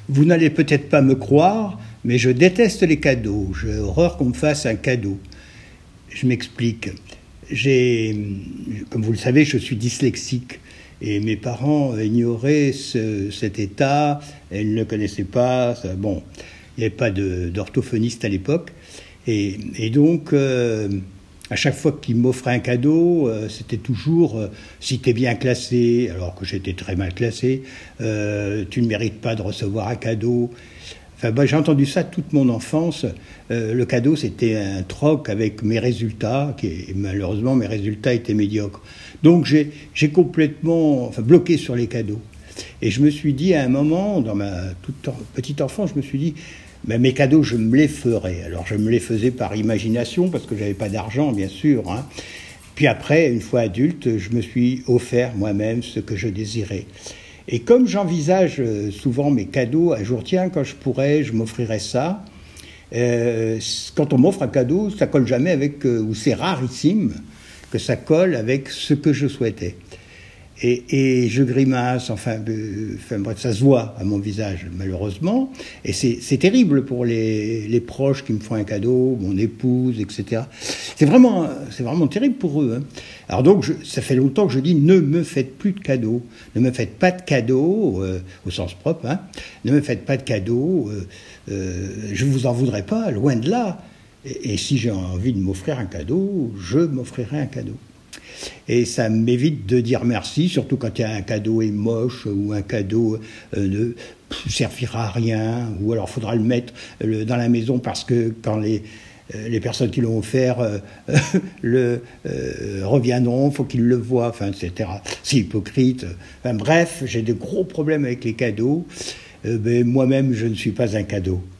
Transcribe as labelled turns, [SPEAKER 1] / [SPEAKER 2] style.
[SPEAKER 1] Vous n'allez peut-être pas me croire, mais je déteste les cadeaux. J'ai horreur qu'on me fasse un cadeau. Je m'explique. Comme vous le savez, je suis dyslexique. Et mes parents ignoraient cet état. Ils ne le connaissaient pas. Bon, il n'y avait pas d'orthophoniste à l'époque. Et donc, à chaque fois qu'ils m'offraient un cadeau, c'était toujours si t'es bien classé, alors que j'étais très mal classé, tu ne mérites pas de recevoir un cadeau. Enfin, j'ai entendu ça toute mon enfance. Le cadeau, c'était un troc avec mes résultats, et malheureusement, mes résultats étaient médiocres. Donc, j'ai complètement bloqué sur les cadeaux. Et je me suis dit, à un moment, dans ma toute petite enfance, je me suis dit, mes cadeaux, je me les ferais. Alors, je me les faisais par imagination, parce que je n'avais pas d'argent, bien sûr. Hein. Puis après, une fois adulte, je me suis offert moi-même ce que je désirais. Et comme j'envisage souvent mes cadeaux, un jour, tiens, quand je pourrais, je m'offrirais ça. Quand on m'offre un cadeau, ça colle jamais avec, ou c'est rarissime que ça colle avec ce que je souhaitais. Et je grimace, bref, ça se voit à mon visage, malheureusement. Et c'est terrible pour les proches qui me font un cadeau, mon épouse, etc. C'est vraiment terrible pour eux. Hein. Alors donc, ça fait longtemps que je dis, ne me faites plus de cadeaux. Ne me faites pas de cadeaux, au sens propre. Hein. Ne me faites pas de cadeaux. Je ne vous en voudrais pas, loin de là. Et si j'ai envie de m'offrir un cadeau, je m'offrirai un cadeau. Et ça m'évite de dire merci, surtout quand un cadeau est moche ou un cadeau ne servira à rien, ou alors il faudra le mettre dans la maison parce que quand les personnes qui l'ont offert reviendront, il faut qu'ils le voient, etc. C'est hypocrite. Bref, j'ai de gros problèmes avec les cadeaux. Mais moi-même, je ne suis pas un cadeau.